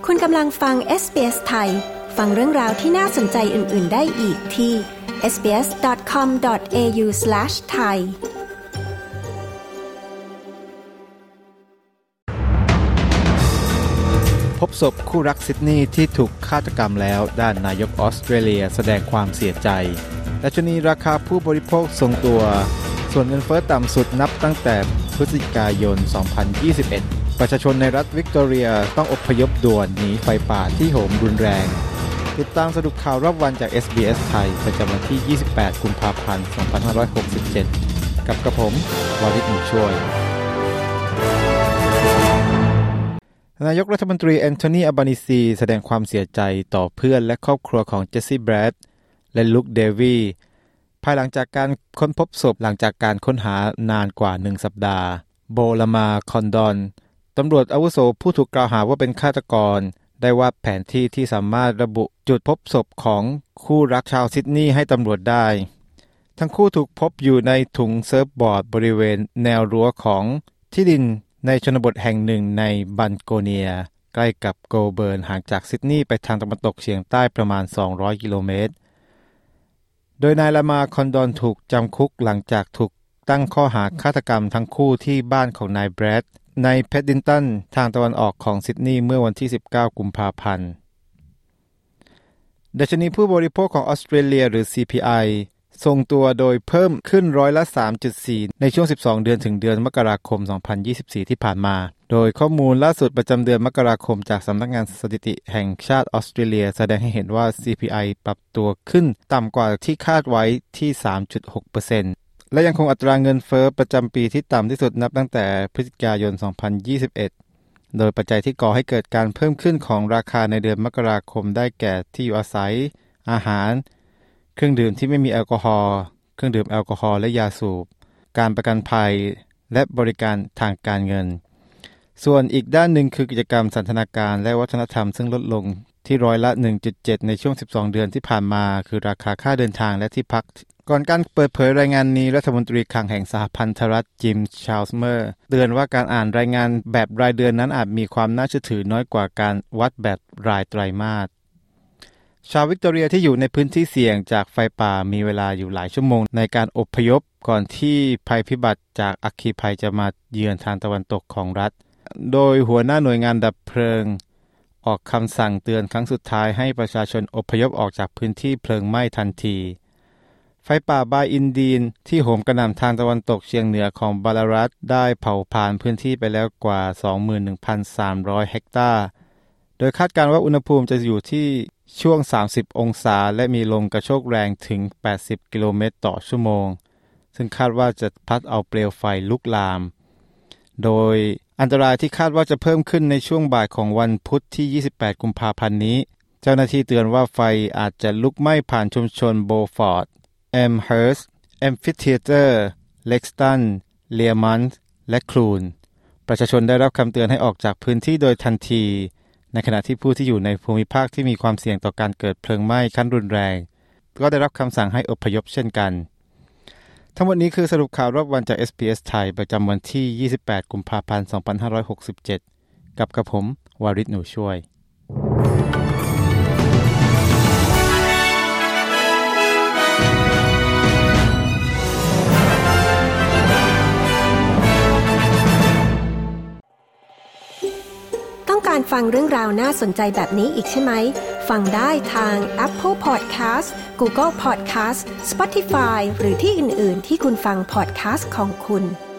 คุณกำลังฟัง SBS ไทยฟังเรื่องราวที่น่าสนใจอื่นๆได้อีกที่ sbs.com.au/thai พบศพคู่รักซิดนีย์ที่ถูกฆาตกรรมแล้วด้านนายกออสเตรเลียแสดงความเสียใจดัชนีราคาผู้บริโภคทรงตัวส่วนเงินเฟ้อต่ำสุดนับตั้งแต่พฤศจิกายน 2021 ประชาชนในรัฐวิกตอเรียต้องอพยพด่วนหนีไฟป่าที่โหมรุนแรงติดตามสรุปข่าวรอบวันจาก SBS ไทยประจำวันที่ 28 กุมภาพันธ์ 2567 กับกระผมวาริศ หนูช่วยนายกรัฐมนตรีแอนโทนี อัลบานีซีแสดงความเสียใจต่อเพื่อนและครอบครัวของเจสซี่ แบรดและลุค เดวีภายหลังจากการค้นพบศพหลังจากการค้นหานานกว่า1สัปดาห์โบลามา คอนดอนตำรวจอาวุโสผู้ถูกกล่าวหาว่าเป็นฆาตกรได้วาดแผนที่ที่สามารถระบุจุดพบศพของคู่รักชาวซิดนีย์ให้ตำรวจได้ทั้งคู่ถูกพบอยู่ในถุงเซิร์ฟบอร์ดบริเวณแนวรั้วของที่ดินในชนบทแห่งหนึ่งในบันโกเนียใกล้กับโกลเบิร์นห่างจากซิดนีย์ไปทางตะวันตกเฉียงใต้ประมาณ200กิโลเมตรโดยนายลามา คอนดอนถูกจำคุกหลังจากถูกตั้งข้อหาฆาตกรรมทั้งคู่ที่บ้านของนายแบรดในเพดดินตันทางตะวันออกของซิดนีย์เมื่อวันที่19กุมภาพันธ์ดัชนีผู้บริโภคของออสเตรเลียหรือ CPI ทรงตัวโดยเพิ่มขึ้นร้อยละ 3.4 ในช่วง12เดือนถึงเดือนมกราคม2024ที่ผ่านมาโดยข้อมูลล่าสุดประจำเดือนมกราคมจากสำนักงานสถิติแห่งชาติออสเตรเลียแสดงให้เห็นว่า CPI ปรับตัวขึ้นต่ำกว่าที่คาดไว้ที่ 3.6% และยังคงอัตราเงินเฟ้อประจำปีที่ต่ำที่สุดนับตั้งแต่พฤศจิกายน 2021 โดยปัจจัยที่ก่อให้เกิดการเพิ่มขึ้นของราคาในเดือนมกราคมได้แก่ที่อยู่อาศัยอาหารเครื่องดื่มที่ไม่มีแอลกอฮอล์เครื่องดื่มแอลกอฮอล์และยาสูบการประกันภัยและบริการทางการเงินส่วนอีกด้านหนึ่งคือกิจกรรมสันทนาการและวัฒนธรรมซึ่งลดลงที่ร้อยละ 1.7 ในช่วง12เดือนที่ผ่านมาคือราคาค่าเดินทางและที่พักก่อนการเปิดเผยรายงานนี้รัฐมนตรีคลังแห่งสหพันธรัฐจิม ชาลส์เมอร์เตือนว่าการอ่านรายงานแบบรายเดือนนั้นอาจมีความน่าเชื่อถือน้อยกว่าการวัดแบบรายไตรมาสชาววิกตอเรียที่อยู่ในพื้นที่เสี่ยงจากไฟป่ามีเวลาอยู่หลายชั่วโมงในการอพยพก่อนที่ภัยพิบัติจากอัคคีภัยจะมาเยือนทางตะวันตกของรัฐโดยหัวหน้าหน่วยงานดับเพลิงออกคำสั่งเตือนครั้งสุดท้ายให้ประชาชนอพยพออกจากพื้นที่เพลิงไหม้ทันทีไฟป่าบายอินดีนที่โหมกระหน่ำทางตะวันตกเฉียงเหนือของบาลารัฐได้เผาผลาญพื้นที่ไปแล้วกว่า 21,300 เฮกตาร์โดยคาดการณ์ว่าอุณหภูมิจะอยู่ที่ช่วง30องศาและมีลมกระโชกแรงถึง80กิโลเมตรต่อชั่วโมงซึ่งคาดว่าจะพัดเอาเปลวไฟลุกลามโดยอันตรายที่คาดว่าจะเพิ่มขึ้นในช่วงบ่ายของวันพุธที่28กุมภาพันธ์นี้เจ้าหน้าที่เตือนว่าไฟอาจจะลุกไหม้ผ่านชุมชนโบฟอร์ดแอมเฮิร์สต์แอมฟิเธียเตอร์เล็กสตันเลียมันส์และคลูนประชาชนได้รับคำเตือนให้ออกจากพื้นที่โดยทันทีในขณะที่ผู้ที่อยู่ในภูมิภาคที่มีความเสี่ยงต่อการเกิดเพลิงไหม้ขั้นรุนแรงก็ได้รับคำสั่งให้อพยพเช่นกันทั้งหมดนี้คือสรุปข่าวรอบวันจาก SBS ไทยประจำวันที่28กุมภาพันธ์2567กับกระผมวาริศ หนูช่วยต้องการฟังเรื่องราวน่าสนใจแบบนี้อีกใช่ไหมฟังได้ทาง Apple Podcast Google Podcast Spotify หรือที่อื่นๆที่คุณฟัง podcast ของคุณ